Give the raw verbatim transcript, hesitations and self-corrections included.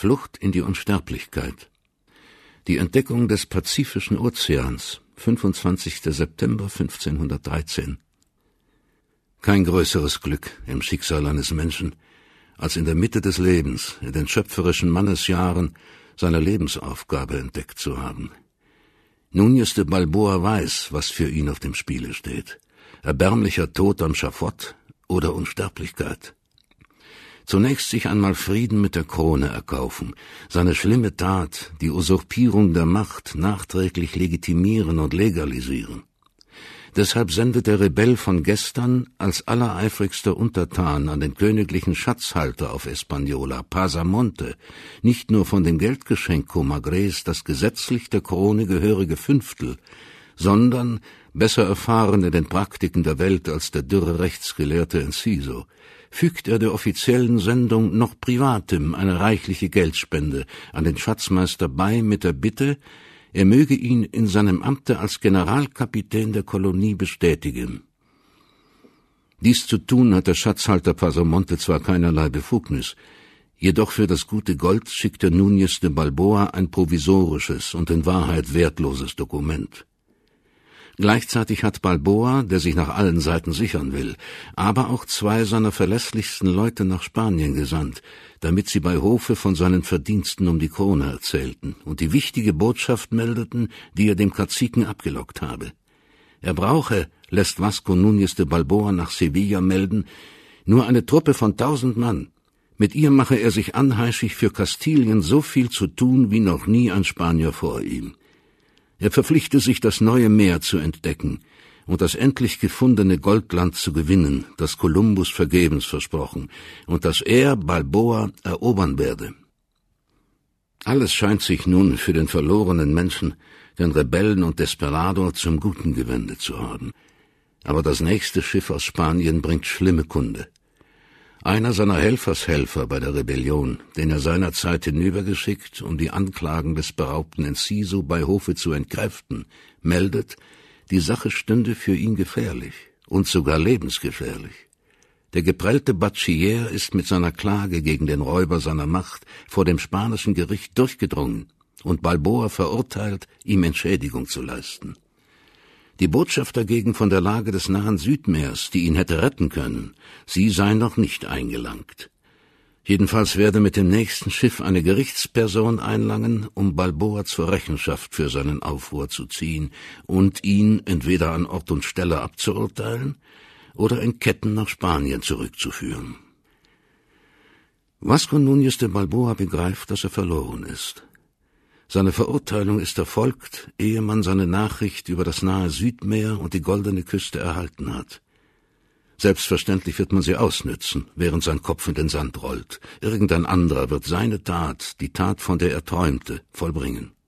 Flucht in die Unsterblichkeit. Die Entdeckung des Pazifischen Ozeans, fünfundzwanzigster September fünfzehnhundertdreizehn. Kein größeres Glück im Schicksal eines Menschen, als in der Mitte des Lebens, in den schöpferischen Mannesjahren, seine Lebensaufgabe entdeckt zu haben. Núñez de Balboa weiß, was für ihn auf dem Spiele steht. Erbärmlicher Tod am Schafott oder Unsterblichkeit. Zunächst sich einmal Frieden mit der Krone erkaufen, seine schlimme Tat, die Usurpierung der Macht, nachträglich legitimieren und legalisieren. Deshalb sendet der Rebell von gestern als allereifrigster Untertan an den königlichen Schatzhalter auf Hispaniola, Pasamonte, nicht nur von dem Geldgeschenk Comagrés das gesetzlich der Krone gehörige Fünftel, sondern, besser erfahren in den Praktiken der Welt als der dürre Rechtsgelehrte Enciso, fügt er der offiziellen Sendung noch privatim eine reichliche Geldspende an den Schatzmeister bei mit der Bitte, er möge ihn in seinem Amte als Generalkapitän der Kolonie bestätigen. Dies zu tun hat der Schatzhalter Pasamonte zwar keinerlei Befugnis, jedoch für das gute Gold schickte Núñez de Balboa ein provisorisches und in Wahrheit wertloses Dokument. Gleichzeitig hat Balboa, der sich nach allen Seiten sichern will, aber auch zwei seiner verlässlichsten Leute nach Spanien gesandt, damit sie bei Hofe von seinen Verdiensten um die Krone erzählten und die wichtige Botschaft meldeten, die er dem Kaziken abgelockt habe. Er brauche, lässt Vasco Núñez de Balboa nach Sevilla melden, nur eine Truppe von tausend Mann. Mit ihr mache er sich anheischig für Kastilien so viel zu tun wie noch nie ein Spanier vor ihm. Er verpflichte sich, das neue Meer zu entdecken und das endlich gefundene Goldland zu gewinnen, das Kolumbus vergebens versprochen und das er, Balboa, erobern werde. Alles scheint sich nun für den verlorenen Menschen, den Rebellen und Desperado, zum Guten gewendet zu haben. Aber das nächste Schiff aus Spanien bringt schlimme Kunde. Einer seiner Helfershelfer bei der Rebellion, den er seinerzeit hinübergeschickt, um die Anklagen des beraubten Enciso bei Hofe zu entkräften, meldet, die Sache stünde für ihn gefährlich und sogar lebensgefährlich. Der geprellte Bachiller ist mit seiner Klage gegen den Räuber seiner Macht vor dem spanischen Gericht durchgedrungen und Balboa verurteilt, ihm Entschädigung zu leisten. Die Botschaft dagegen von der Lage des nahen Südmeers, die ihn hätte retten können, sie sei noch nicht eingelangt. Jedenfalls werde mit dem nächsten Schiff eine Gerichtsperson einlangen, um Balboa zur Rechenschaft für seinen Aufruhr zu ziehen und ihn entweder an Ort und Stelle abzuurteilen oder in Ketten nach Spanien zurückzuführen. Vasco Núñez de Balboa begreift, dass er verloren ist. Seine Verurteilung ist erfolgt, ehe man seine Nachricht über das nahe Südmeer und die goldene Küste erhalten hat. Selbstverständlich wird man sie ausnützen, während sein Kopf in den Sand rollt. Irgendein anderer wird seine Tat, die Tat, von der er träumte, vollbringen.